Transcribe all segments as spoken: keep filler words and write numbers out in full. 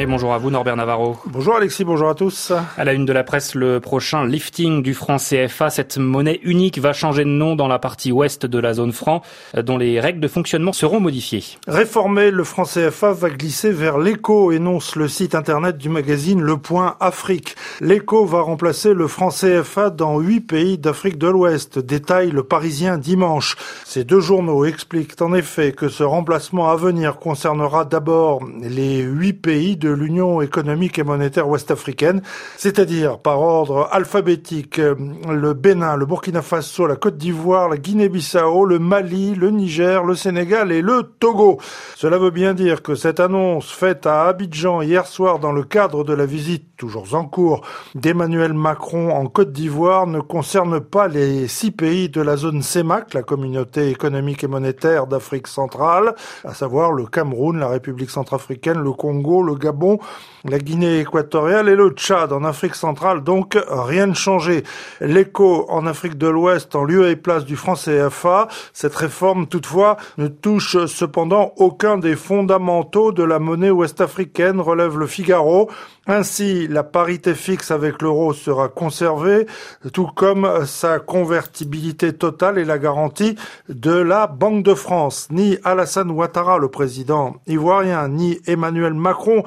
bonjour à vous Norbert Navarro. Bonjour Alexis, bonjour à tous. À la une de la presse, le prochain lifting du franc C F A. Cette monnaie unique va changer de nom dans la partie ouest de la zone franc, dont les règles de fonctionnement seront modifiées. Réformé, le franc C F A va glisser vers l'éco, énonce le site internet du magazine Le Point Afrique. L'éco va remplacer le franc C F A dans huit pays d'Afrique de l'Ouest, détaille le Parisien dimanche. Ces deux journaux expliquent en effet que ce remplacement à venir concernera d'abord les huit pays de l'Union économique et monétaire ouest-africaine, c'est-à-dire par ordre alphabétique le Bénin, le Burkina Faso, la Côte d'Ivoire, la Guinée-Bissau, le Mali, le Niger, le Sénégal et le Togo. Cela veut bien dire que cette annonce faite à Abidjan hier soir dans le cadre de la visite toujours en cours d'Emmanuel Macron en Côte d'Ivoire ne concerne pas les six pays de la zone C E M A C, la communauté économique et monétaire d'Afrique centrale, à savoir le Cameroun, la République centrafricaine, le Congo, le Gabon, la Guinée équatoriale et le Tchad. En Afrique centrale, donc, rien ne changé. L'éco en Afrique de l'Ouest en lieu et place du franc C F A. Cette réforme, toutefois, ne touche cependant aucun des fondamentaux de la monnaie ouest-africaine, relève le Figaro. Ainsi, la parité fixe avec l'euro sera conservée, tout comme sa convertibilité totale et la garantie de la Banque de France. Ni Alassane Ouattara, le président ivoirien, ni Emmanuel Macron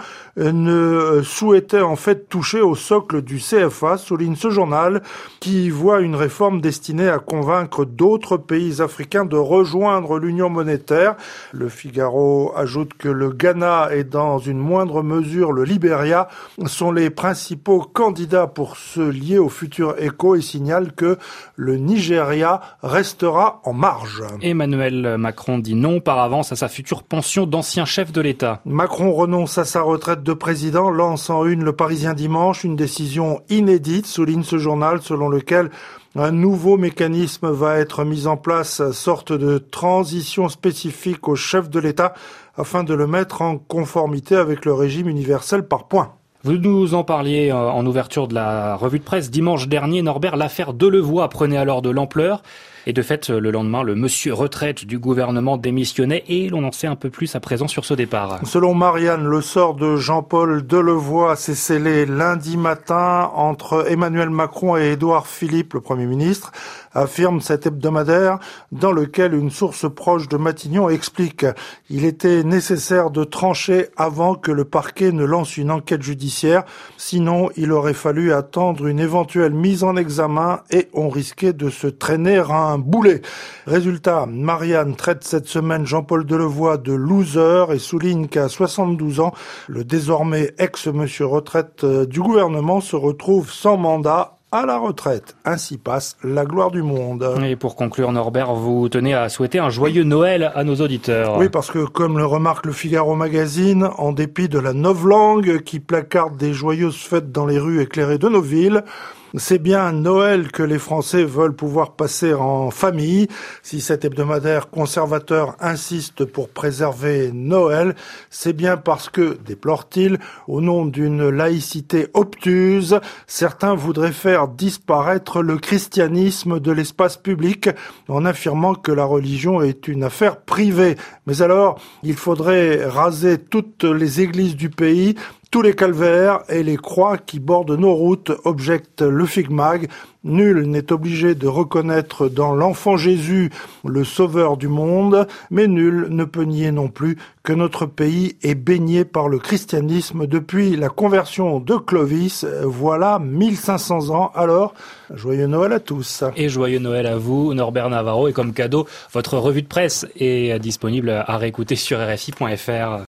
ne souhaitaient en fait toucher au socle du C F A, souligne ce journal, qui voit une réforme destinée à convaincre d'autres pays africains de rejoindre l'union monétaire. Le Figaro ajoute que le Ghana et dans une moindre mesure le Libéria sont les principaux candidats pour se lier au futur éco et signale que le Nigeria restera en marge. Emmanuel Macron dit non par avance à sa future pension d'ancien chef de l'État. Macron renonce à sa retraite de président, lance en une le Parisien dimanche, une décision inédite, souligne ce journal, selon lequel un nouveau mécanisme va être mis en place, sorte de transition spécifique au chef de l'État, afin de le mettre en conformité avec le régime universel par points. Vous nous en parliez en ouverture de la revue de presse dimanche dernier, Norbert. L'affaire Delevoye prenait alors de l'ampleur. Et de fait, le lendemain, le monsieur retraite du gouvernement démissionnait et l'on en sait un peu plus à présent sur ce départ. Selon Marianne, le sort de Jean-Paul Delevoye s'est scellé lundi matin entre Emmanuel Macron et Édouard Philippe, le Premier ministre, affirme cet hebdomadaire dans lequel une source proche de Matignon explique « Il était nécessaire de trancher avant que le parquet ne lance une enquête judiciaire, sinon il aurait fallu attendre une éventuelle mise en examen et on risquait de se traîner un un boulet. Résultat, Marianne traite cette semaine Jean-Paul Delevoye de loser et souligne qu'à soixante-douze ans, le désormais ex-monsieur retraite du gouvernement se retrouve sans mandat à la retraite. Ainsi passe la gloire du monde. Et pour conclure, Norbert, vous tenez à souhaiter un joyeux Noël à nos auditeurs. Oui, parce que comme le remarque le Figaro Magazine, en dépit de la novlangue qui placarde des joyeuses fêtes dans les rues éclairées de nos villes, c'est bien Noël que les Français veulent pouvoir passer en famille. Si cet hebdomadaire conservateur insiste pour préserver Noël, c'est bien parce que, déplore-t-il, au nom d'une laïcité obtuse, certains voudraient faire disparaître le christianisme de l'espace public en affirmant que la religion est une affaire privée. Mais alors, il faudrait raser toutes les églises du pays, tous les calvaires et les croix qui bordent nos routes, objecte le Figmag. Nul n'est obligé de reconnaître dans l'enfant Jésus le sauveur du monde, mais nul ne peut nier non plus que notre pays est baigné par le christianisme depuis la conversion de Clovis, voilà mille cinq cents ans. Alors, joyeux Noël à tous. Et joyeux Noël à vous, Norbert Navarro. Et comme cadeau, votre revue de presse est disponible à réécouter sur R F I point F R.